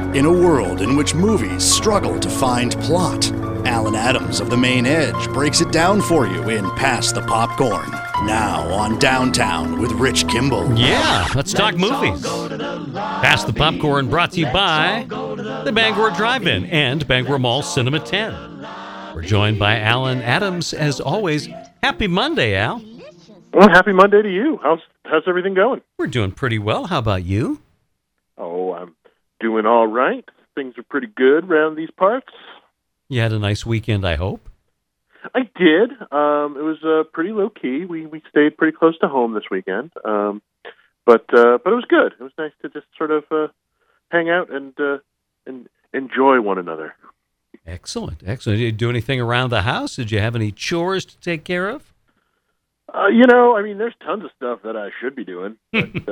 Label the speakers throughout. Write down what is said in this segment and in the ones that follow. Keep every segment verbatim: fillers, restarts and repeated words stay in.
Speaker 1: In a world in which movies struggle to find plot, Alan Adams of The Main Edge breaks it down for you in Pass the Popcorn. Now on Downtown with Rich Kimball.
Speaker 2: Yeah, let's talk movies. Pass the Popcorn brought to you by the Bangor Drive-In and Bangor Mall Cinema ten. We're joined by Alan Adams, as always. Happy Monday, Al.
Speaker 3: Well, happy Monday to you. How's how's everything going?
Speaker 2: We're doing pretty well. How about you?
Speaker 3: Oh, I'm doing all right. Things are pretty good around these parts.
Speaker 2: You had a nice weekend, I hope.
Speaker 3: I did. Um, it was uh, pretty low key. We we stayed pretty close to home this weekend, um, but uh, but it was good. It was nice to just sort of uh, hang out and uh, and enjoy one another.
Speaker 2: Excellent, excellent. Did you do anything around the house? Did you have any chores to take care of?
Speaker 3: Uh, you know, I mean, there's tons of stuff that I should be doing, but,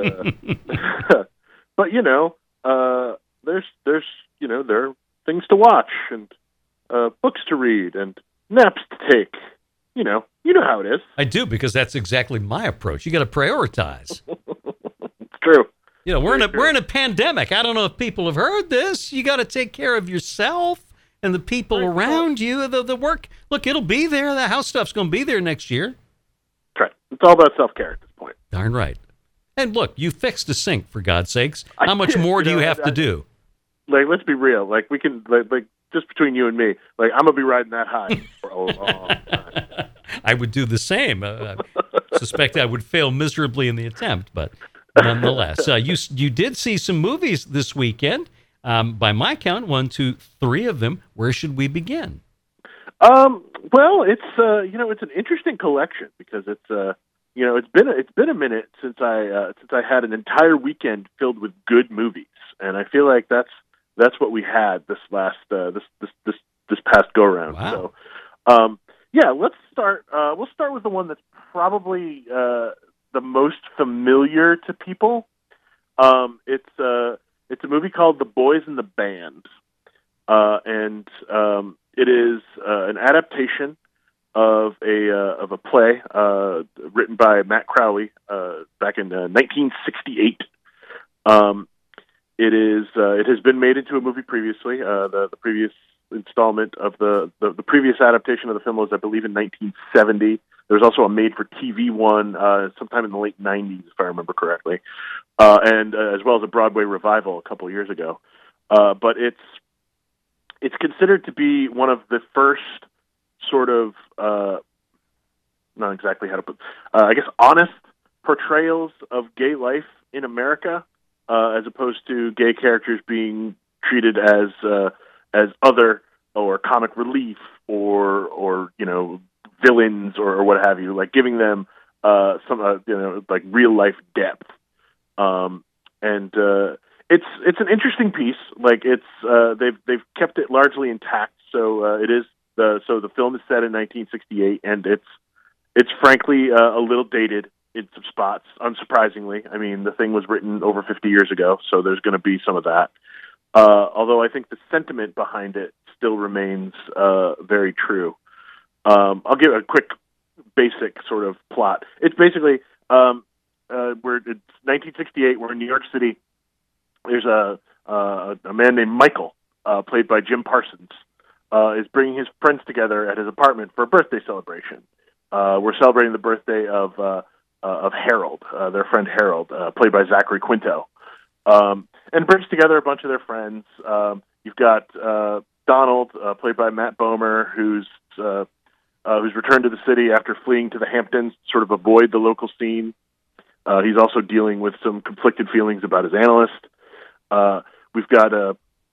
Speaker 3: uh, but you know, uh, there's there's you know there are things to watch and uh, books to read and naps to take. You know, you know how it is.
Speaker 2: I do, because that's exactly my approach. You got to prioritize.
Speaker 3: It's true.
Speaker 2: You know, we're in a
Speaker 3: true.
Speaker 2: we're in a pandemic. I don't know if people have heard this. You got to take care of yourself and the people around you. The the work. Look, it'll be there. The house stuff's going to be there next year.
Speaker 3: Right. It's all about self-care at this point.
Speaker 2: Darn right. And look, you fixed a sink, for God's sakes. How
Speaker 3: I
Speaker 2: much
Speaker 3: did,
Speaker 2: more do
Speaker 3: you
Speaker 2: you
Speaker 3: know,
Speaker 2: have
Speaker 3: I,
Speaker 2: to do?
Speaker 3: Like, let's be real. Like, we can, like, like just between you and me, like, I'm going to be riding that high for a long time.
Speaker 2: I would do the same. Uh, I suspect I would fail miserably in the attempt, but nonetheless. Uh, you you did see some movies this weekend. Um, by my count, one, two, three of them. Where should we begin?
Speaker 3: Um, well, it's, uh, you know, it's an interesting collection because it's, uh, you know, it's been, a, it's been a minute since I, uh, since I had an entire weekend filled with good movies. And I feel like that's, that's what we had this last, uh, this, this, this, this past go around.
Speaker 2: Wow.
Speaker 3: So, um, yeah, let's start, uh, we'll start with the one that's probably, uh, the most familiar to people. Um, it's, uh, it's a movie called The Boys in the Band. Uh, and, um, it is uh, an adaptation of a uh, of a play uh, written by Matt Crowley uh, back in uh, nineteen sixty-eight. Um, it is uh, it has been made into a movie previously. Uh, the, the previous installment of the, the the previous adaptation of the film was, I believe, in nineteen seventy. There was also a made-for-T V one uh, sometime in the late nineties, if I remember correctly, uh, and uh, as well as a Broadway revival a couple of years ago. Uh, but it's It's considered to be one of the first sort of, uh, not exactly how to put, uh, I guess, honest portrayals of gay life in America, uh, as opposed to gay characters being treated as uh, as other or comic relief or or you know villains or, or what have you, like giving them uh, some uh, you know like real life depth, um, and. Uh, It's it's an interesting piece. Like it's uh, they've they've kept it largely intact. So uh, it is the so the film is set in nineteen sixty-eight, and it's it's frankly uh, a little dated in some spots. Unsurprisingly, I mean the thing was written over fifty years ago, so there's going to be some of that. Uh, although I think the sentiment behind it still remains uh, very true. Um, I'll give a quick basic sort of plot. It's basically um, uh, we're it's nineteen sixty-eight. We're in New York City. There's a uh, a man named Michael, uh, played by Jim Parsons, uh, is bringing his friends together at his apartment for a birthday celebration. Uh, we're celebrating the birthday of uh, uh, of Harold, uh, their friend Harold, uh, played by Zachary Quinto, um, and brings together a bunch of their friends. Um, you've got uh, Donald, uh, played by Matt Bomer, who's uh, uh, who's returned to the city after fleeing to the Hamptons to sort of avoid the local scene. Uh, he's also dealing with some conflicted feelings about his analyst. Uh, we've got a,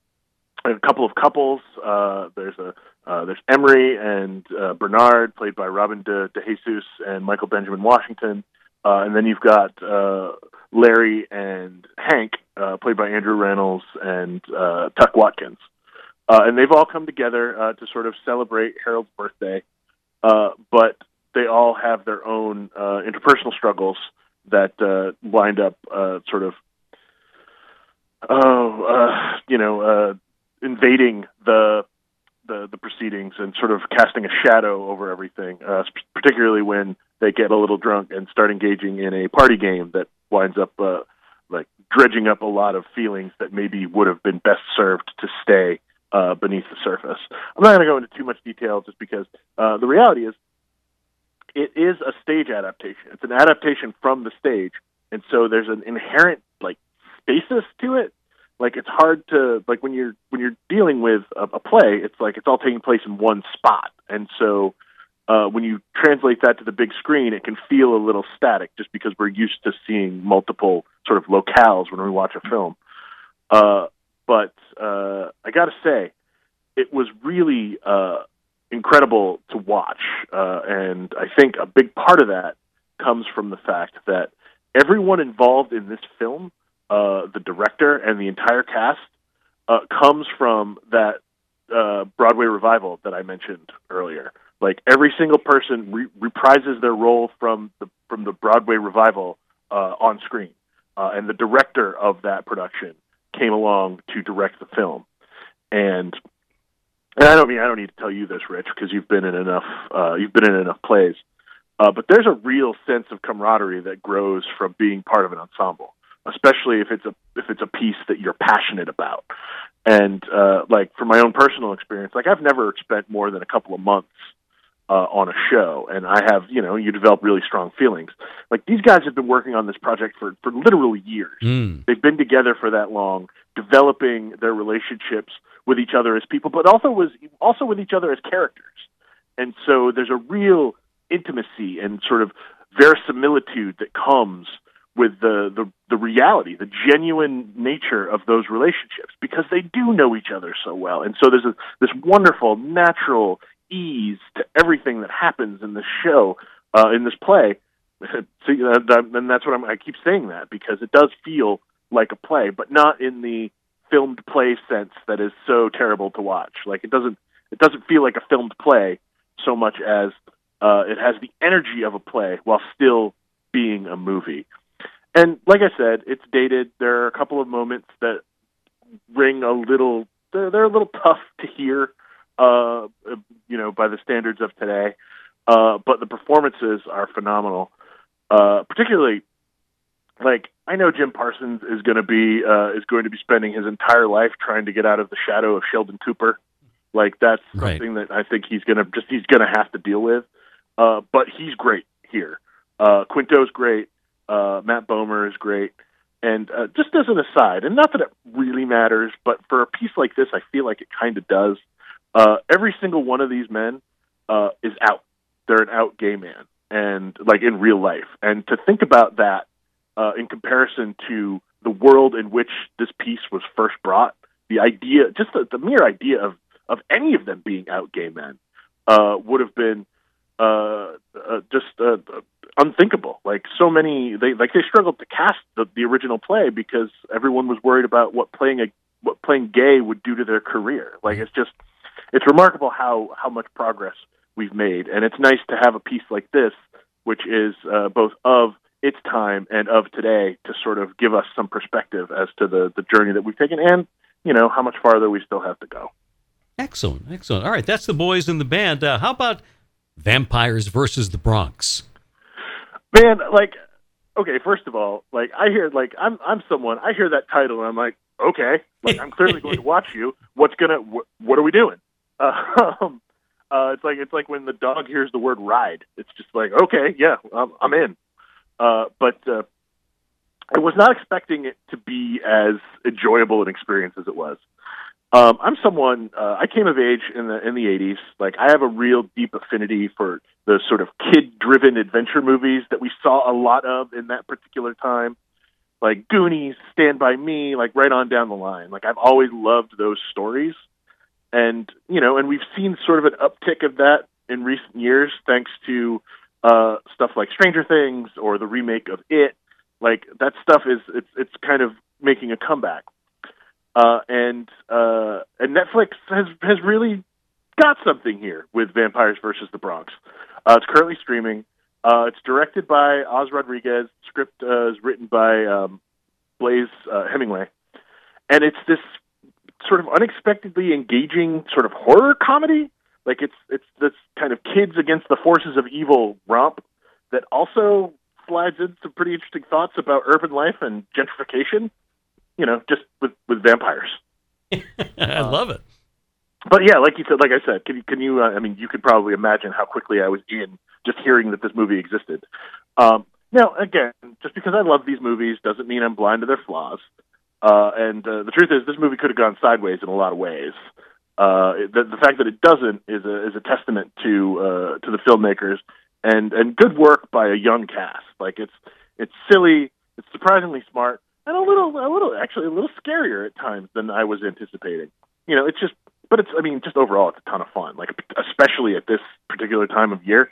Speaker 3: a couple of couples. Uh, there's a uh, there's Emery and uh, Bernard, played by Robin De, De Jesus and Michael Benjamin Washington, uh, and then you've got uh, Larry and Hank, uh, played by Andrew Reynolds and uh, Tuck Watkins, uh, and they've all come together uh, to sort of celebrate Harold's birthday, uh, but they all have their own uh, interpersonal struggles that uh, wind up uh, sort of. Oh, uh, you know, uh, invading the, the the proceedings and sort of casting a shadow over everything, uh, particularly when they get a little drunk and start engaging in a party game that winds up uh, like dredging up a lot of feelings that maybe would have been best served to stay uh, beneath the surface. I'm not going to go into too much detail just because uh, the reality is it is a stage adaptation. It's an adaptation from the stage, and so there's an inherent like stasis to it. Like it's hard to like when you're when you're dealing with a, a play, it's like it's all taking place in one spot, and so uh, when you translate that to the big screen, it can feel a little static just because we're used to seeing multiple sort of locales when we watch a film. Uh, but uh, I got to say, it was really uh, incredible to watch, uh, and I think a big part of that comes from the fact that everyone involved in this film, Uh, the director and the entire cast, uh, comes from that uh, Broadway revival that I mentioned earlier. Like every single person re- reprises their role from the from the Broadway revival uh, on screen, uh, and the director of that production came along to direct the film. And and I don't mean I don't need to tell you this, Rich, because you've been in enough uh, you've been in enough plays. Uh, but there's a real sense of camaraderie that grows from being part of an ensemble, especially if it's a if it's a piece that you're passionate about. And uh, like from my own personal experience, like I've never spent more than a couple of months uh, on a show, and I have, you know, you develop really strong feelings. Like these guys have been working on this project for for literally years.
Speaker 2: Mm.
Speaker 3: They've been together for that long, developing their relationships with each other as people, but also was also with each other as characters. And so there's a real intimacy and sort of verisimilitude that comes with the, the, the reality, the genuine nature of those relationships, because they do know each other so well. And so there's a, this wonderful, natural ease to everything that happens in this show, uh, in this play. So, uh, and that's what I'm, I keep saying that, because it does feel like a play, but not in the filmed play sense that is so terrible to watch. Like it doesn't, it doesn't feel like a filmed play so much as uh, it has the energy of a play while still being a movie. And like I said, it's dated. There are a couple of moments that ring a little, they're, they're a little tough to hear, uh, you know, by the standards of today. Uh, but the performances are phenomenal. Uh, particularly, like, I know Jim Parsons is going to be, uh, is going to be spending his entire life trying to get out of the shadow of Sheldon Cooper. Like, that's
Speaker 2: Right.
Speaker 3: something that I think he's going to just, he's going to have to deal with. Uh, but he's great here. Uh, Quinto's great. Uh, Matt Bomer is great. And uh, just as an aside, and not that it really matters, but for a piece like this, I feel like it kind of does. Uh, every single one of these men uh, is out. They're an out gay man, and like in real life. And to think about that uh, in comparison to the world in which this piece was first brought, the idea, just the, the mere idea of, of any of them being out gay men uh, would have been uh, uh, just uh, unthinkable. Like so many, they like they struggled to cast the, the original play because everyone was worried about what playing a what playing gay would do to their career. Like it's just, it's remarkable how how much progress we've made, and it's nice to have a piece like this, which is uh, both of its time and of today, to sort of give us some perspective as to the the journey that we've taken, and you know how much farther we still have to go.
Speaker 2: Excellent, excellent. All right, that's the boys in the band. Uh, how about Vampires versus the Bronx?
Speaker 3: Man, like, okay, first of all, like I hear, like I'm I'm someone, I hear that title and I'm like, okay, like I'm clearly going to watch you. What's gonna, wh- what are we doing? Uh, um, uh, it's like it's like when the dog hears the word ride. It's just like, okay, yeah, I'm, I'm in. Uh, but uh, I was not expecting it to be as enjoyable an experience as it was. Um, I'm someone, uh, I came of age in the in the eighties. Like, I have a real deep affinity for the sort of kid-driven adventure movies that we saw a lot of in that particular time. Like Goonies, Stand By Me, like right on down the line. Like, I've always loved those stories. And, you know, and we've seen sort of an uptick of that in recent years, thanks to uh, stuff like Stranger Things or the remake of It. Like, that stuff is, it's it's kind of making a comeback. Uh, and uh, and Netflix has has really got something here with Vampires versus the Bronx. Uh, it's currently streaming. Uh, it's directed by Oz Rodriguez. Script uh, is written by um, Blaze uh, Hemingway, and it's this sort of unexpectedly engaging sort of horror comedy. Like it's it's this kind of kids against the forces of evil romp that also slides in some pretty interesting thoughts about urban life and gentrification. You know, just with, with vampires.
Speaker 2: I love it.
Speaker 3: But yeah, like you said, like I said, can you, can you, uh, I mean, you could probably imagine how quickly I was in just hearing that this movie existed. Um, now, again, just because I love these movies doesn't mean I'm blind to their flaws. Uh, and uh, the truth is, this movie could have gone sideways in a lot of ways. Uh, the, the fact that it doesn't is a, is a testament to, uh, to the filmmakers and, and good work by a young cast. Like it's, it's silly, it's surprisingly smart, and a little, a little, actually a little scarier at times than I was anticipating. You know, it's just, but it's, I mean, just overall, it's a ton of fun, like, especially at this particular time of year.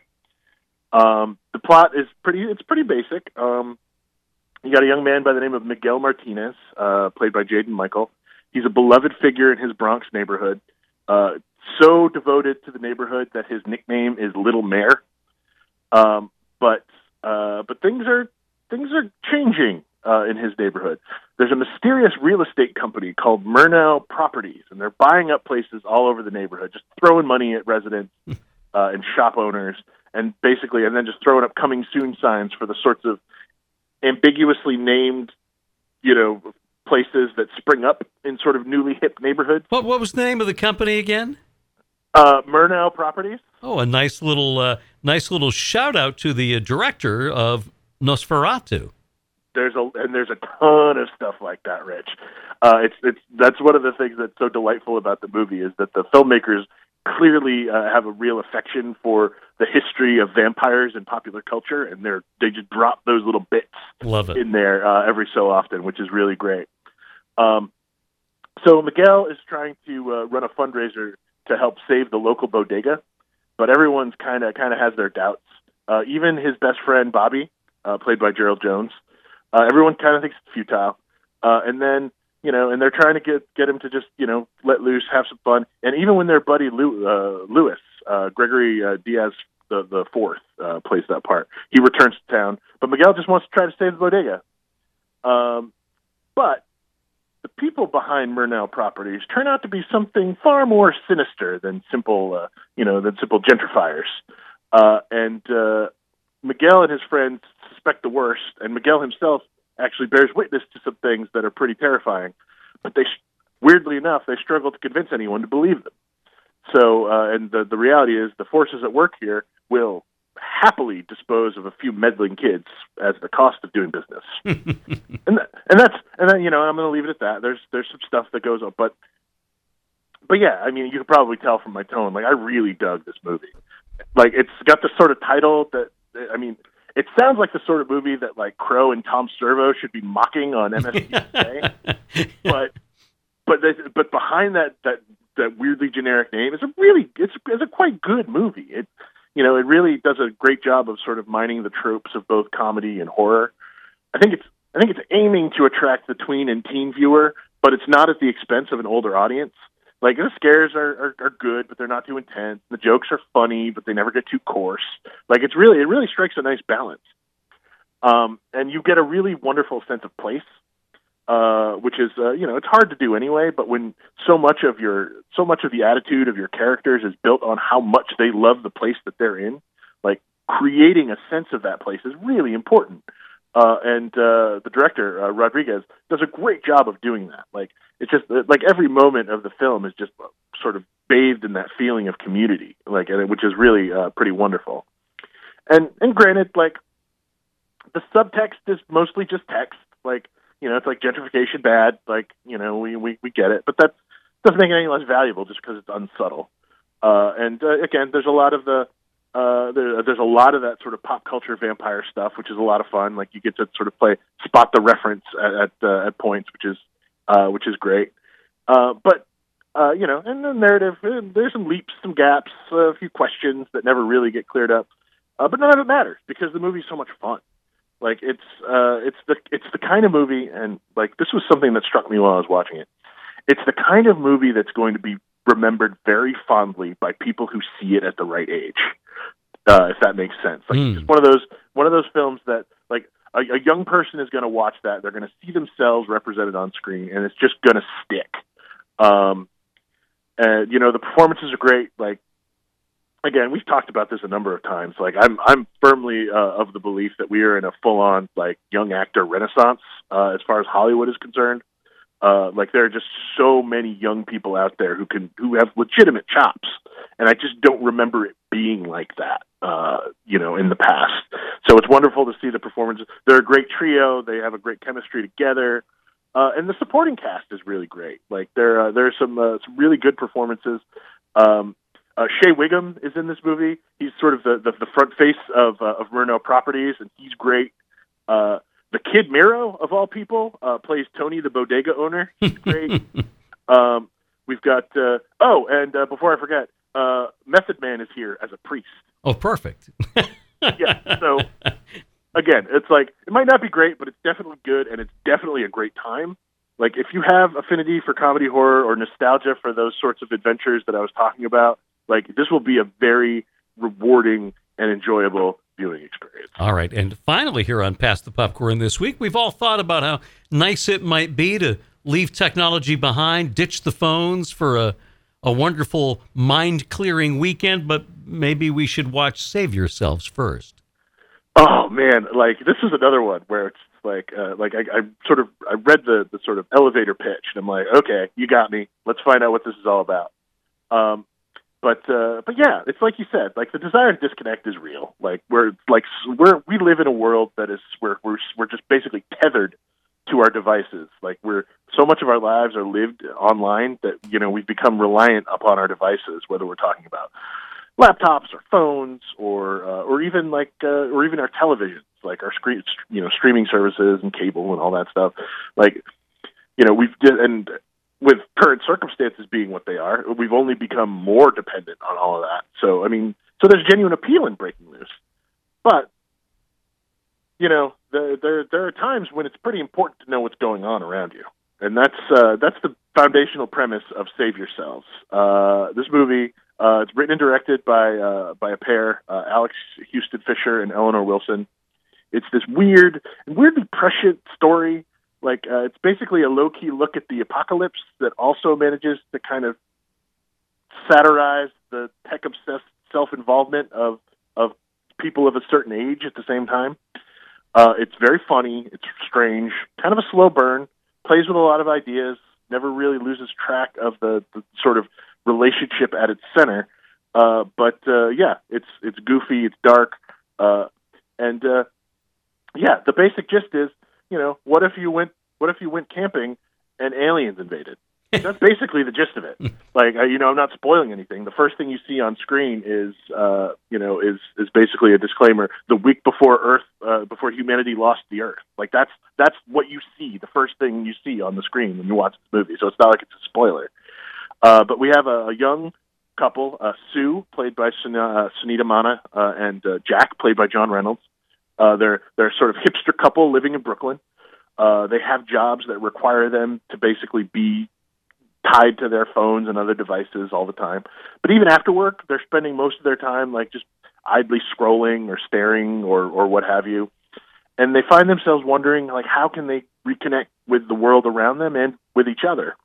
Speaker 3: Um, the plot is pretty, it's pretty basic. Um, you got a young man by the name of Miguel Martinez, uh, played by Jaden Michael. He's a beloved figure in his Bronx neighborhood, uh, so devoted to the neighborhood that his nickname is Little Mayor. Um, but, uh, but things are, things are changing. Uh, in his neighborhood. There's a mysterious real estate company called Murnau Properties, and they're buying up places all over the neighborhood, just throwing money at residents uh, and shop owners, and basically, and then just throwing up coming soon signs for the sorts of ambiguously named, you know, places that spring up in sort of newly hip neighborhoods.
Speaker 2: What what was the name of the company again?
Speaker 3: Uh, Murnau Properties.
Speaker 2: Oh, a nice little uh, nice little shout out to the uh, director of Nosferatu.
Speaker 3: There's a and there's a ton of stuff like that, Rich. Uh, it's it's that's one of the things that's so delightful about the movie is that the filmmakers clearly uh, have a real affection for the history of vampires in popular culture, and they're they just drop those little bits
Speaker 2: Love it.
Speaker 3: in there uh, every so often, which is really great. Um, so Miguel is trying to uh, run a fundraiser to help save the local bodega, but everyone's kind of kind of has their doubts. Uh, even his best friend Bobby, uh, played by Gerald Jones. Uh, everyone kind of thinks it's futile. Uh, and then, you know, and they're trying to get, get him to just, you know, let loose, have some fun. And even when their buddy Lew, uh, Lewis, uh, Gregory uh, Diaz, the, the fourth, uh, plays that part, he returns to town. But Miguel just wants to try to save the bodega. Um, but the people behind Murnau Properties turn out to be something far more sinister than simple, uh, you know, than simple gentrifiers. Uh, and uh, Miguel and his friends suspect the worst, and Miguel himself actually bears witness to some things that are pretty terrifying. But they, weirdly enough, they struggle to convince anyone to believe them. So, uh, and the the reality is, the forces at work here will happily dispose of a few meddling kids as the cost of doing business. and that, and that's and then you know I'm going to leave it at that. There's there's some stuff that goes on, but but yeah, I mean, you can probably tell from my tone. Like, I really dug this movie. Like, it's got the sort of title that, I mean, it sounds like the sort of movie that, like, Crow and Tom Servo should be mocking on M S N B C. but but but behind that, that that weirdly generic name is a really it's it's a quite good movie. It you know it really does a great job of sort of mining the tropes of both comedy and horror. I think it's I think it's aiming to attract the tween and teen viewer, but it's not at the expense of an older audience. Like, the scares are, are, are good, but they're not too intense. The jokes are funny, but they never get too coarse. Like, it's really, it really strikes a nice balance. Um, and you get a really wonderful sense of place, uh, which is, uh, you know, it's hard to do anyway, but when so much of your, so much of the attitude of your characters is built on how much they love the place that they're in, like, creating a sense of that place is really important. Uh, and uh, the director, uh, Rodriguez, does a great job of doing that. Like, it's just like every moment of the film is just sort of bathed in that feeling of community, like, which is really uh, pretty wonderful. And and granted, like, the subtext is mostly just text. Like, you know, it's like gentrification bad. Like, you know, we we, we get it, but that doesn't make it any less valuable just because it's unsubtle. Uh, and uh, again, there's a lot of the uh, there, there's a lot of that sort of pop culture vampire stuff, which is a lot of fun. Like, you get to sort of play spot the reference at at, uh, at points, which is uh, which is great. Uh, but uh, you know, and the narrative, there's some leaps, some gaps, uh, a few questions that never really get cleared up. Uh, but none of it matters because the movie's so much fun. Like, it's uh, it's the it's the kind of movie, and like, this was something that struck me while I was watching it. It's the kind of movie that's going to be remembered very fondly by people who see it at the right age, uh, if that makes sense. Like,
Speaker 2: Mm.
Speaker 3: it's one of those one of those films that, like, a, a young person is going to watch that. They're going to see themselves represented on screen, and it's just going to stick. Um, and you know, the performances are great. Like, again, we've talked about this a number of times. Like, I'm I'm firmly uh, of the belief that we are in a full-on like young actor renaissance uh, as far as Hollywood is concerned. Uh, like, there are just so many young people out there who can who have legitimate chops, and I just don't remember it being like that, uh, you know, in the past. So it's wonderful to see the performances. They're a great trio. They have a great chemistry together, uh, and the supporting cast is really great. Like, there uh, there are some uh, some really good performances. Um, uh, Shea Wiggum is in this movie. He's sort of the the, the front face of uh, of Murnau Properties, and he's great. Uh, The Kid Miro, of all people, uh, plays Tony, the bodega owner. He's great. um, we've got, uh, oh, and uh, before I forget, uh, Method Man is here as a priest.
Speaker 2: Oh, perfect.
Speaker 3: Yeah, so, again, it's like, it might not be great, but it's definitely good, and it's definitely a great time. Like, if you have affinity for comedy horror or nostalgia for those sorts of adventures that I was talking about, like, this will be a very rewarding and enjoyable viewing experience.
Speaker 2: All right, and finally here on Pass the Popcorn this week, we've all thought about how nice it might be to leave technology behind, ditch the phones for a, a wonderful mind-clearing weekend, but maybe we should watch Save Yourselves first.
Speaker 3: Oh, man, like, this is another one where it's like, uh, like I, I sort of, I read the, the sort of elevator pitch, and I'm like, okay, you got me. Let's find out what this is all about. Um, But uh, but yeah, it's like you said. Like, the desire to disconnect is real. Like, we're like we're we live in a world that is where we're we're just basically tethered to our devices. Like, we're so much of our lives are lived online that, you know, we've become reliant upon our devices, whether we're talking about laptops or phones or uh, or even like uh, or even our televisions, like our screen you know streaming services and cable and all that stuff. Like, you know, we've and. With current circumstances being what they are, we've only become more dependent on all of that. So, I mean, so there's genuine appeal in breaking loose. But, you know, the, there there are times when it's pretty important to know what's going on around you. And that's uh, that's the foundational premise of Save Yourselves. Uh, this movie, uh, it's written and directed by uh, by a pair, uh, Alex Houston Fisher and Eleanor Wilson. It's this weird, weirdly prescient story. Like, uh, it's basically a low-key look at the apocalypse that also manages to kind of satirize the tech-obsessed self-involvement of of people of a certain age at the same time. Uh, it's very funny. It's strange. Kind of a slow burn. Plays with a lot of ideas. Never really loses track of the, the sort of relationship at its center. Uh, but, uh, yeah, it's it's goofy. It's dark. Uh, and, uh, yeah, the basic gist is, you know, what if you went? What if you went camping and aliens invaded? That's basically the gist of it. Like, you know, I'm not spoiling anything. The first thing you see on screen is, uh, you know, is is basically a disclaimer. The week before Earth, uh, before humanity lost the Earth. Like, that's that's what you see. The first thing you see on the screen when you watch this movie. So it's not like it's a spoiler. Uh, but we have a, a young couple, uh, Sue, played by Sun- uh, Sunita Mana, uh, and uh, Jack, played by John Reynolds. Uh, they're they're sort of hipster couple living in Brooklyn. Uh, they have jobs that require them to basically be tied to their phones and other devices all the time. But even after work, they're spending most of their time like just idly scrolling or staring or, or what have you. And they find themselves wondering, like, how can they reconnect with the world around them and with each other?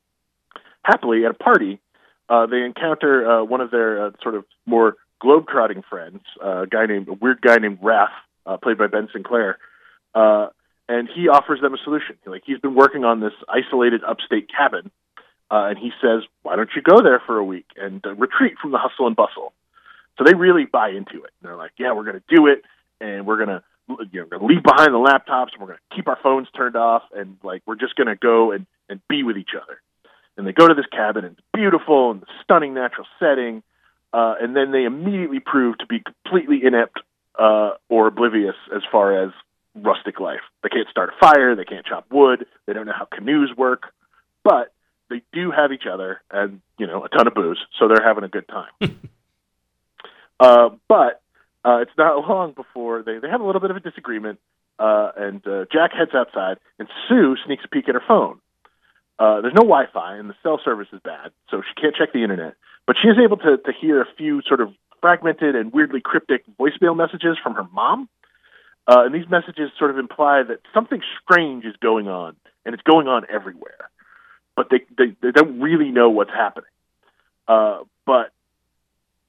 Speaker 3: Happily, at a party, uh, they encounter uh, one of their uh, sort of more globe-trotting friends, uh, a guy named a weird guy named Raph, uh, played by Ben Sinclair. Uh, And he offers them a solution. Like, he's been working on this isolated upstate cabin, uh, and he says, why don't you go there for a week and uh, retreat from the hustle and bustle? So they really buy into it. And they're like, yeah, we're going to do it, and we're going to you know, we're gonna leave behind the laptops, and we're going to keep our phones turned off, and, like, we're just going to go and, and be with each other. And they go to this cabin, and it's beautiful and stunning natural setting, uh, and then they immediately prove to be completely inept uh, or oblivious as far as rustic life. They can't start a fire, they can't chop wood, they don't know how canoes work, but they do have each other and, you know, a ton of booze, so they're having a good time. uh, but uh, it's not long before they, they have a little bit of a disagreement, uh, and uh, Jack heads outside, and Sue sneaks a peek at her phone. Uh, there's no Wi-Fi, and the cell service is bad, so she can't check the internet, but she is able to, to hear a few sort of fragmented and weirdly cryptic voicemail messages from her mom. Uh, and these messages sort of imply that something strange is going on, and it's going on everywhere. But they, they, they don't really know what's happening. Uh, but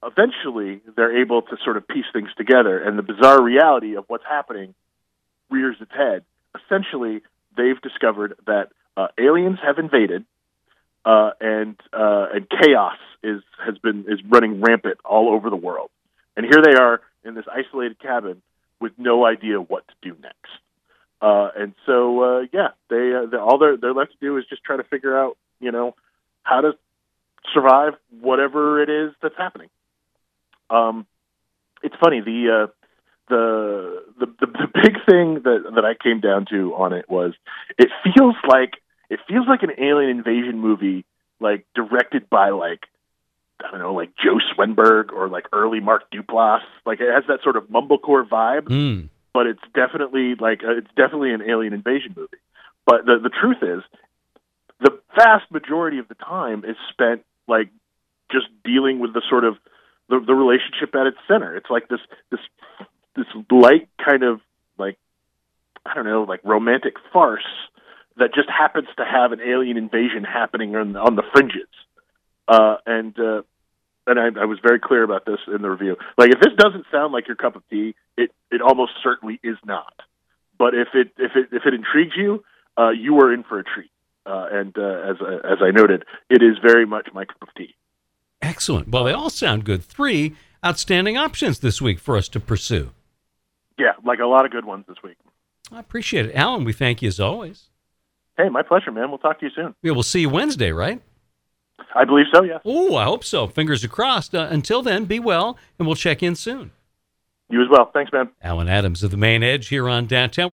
Speaker 3: eventually they're able to sort of piece things together, and the bizarre reality of what's happening rears its head. Essentially, they've discovered that uh, aliens have invaded, uh, and uh, and chaos is has been is running rampant all over the world. And here they are in this isolated cabin with no idea what to do next. Uh, and so, uh, yeah, they uh, all they're they're left to do is just try to figure out, you know, how to survive whatever it is that's happening. Um, it's funny the. Uh, The, the the the big thing that that I came down to on it was it feels like it feels like an alien invasion movie, like directed by like I don't know, like Joe Swenberg or like early Mark Duplass. Like it has that sort of mumblecore vibe,
Speaker 2: Mm.
Speaker 3: but it's definitely like uh, it's definitely an alien invasion movie. But the the truth is, the vast majority of the time is spent like just dealing with the sort of the, the relationship at its center. It's like this this. this light kind of like, I don't know, like romantic farce that just happens to have an alien invasion happening on, on the fringes. Uh, and uh, and I, I was very clear about this in the review. Like, if this doesn't sound like your cup of tea, it, it almost certainly is not. But if it if it if it intrigues you, uh, you are in for a treat. Uh, and uh, as as I noted, it is very much my cup of tea.
Speaker 2: Excellent. Well, they all sound good. Three outstanding options this week for us to pursue.
Speaker 3: Yeah, like a lot of good ones this week.
Speaker 2: I appreciate it. Alan, we thank you as always.
Speaker 3: Hey, my pleasure, man. We'll talk to you soon.
Speaker 2: Yeah, we'll see you Wednesday, right?
Speaker 3: I believe so, yes.
Speaker 2: Oh, I hope so. Fingers are crossed. Uh, until then, be well, and we'll check in soon.
Speaker 3: You as well. Thanks, man.
Speaker 2: Alan Adams of The Main Edge here on Downtown.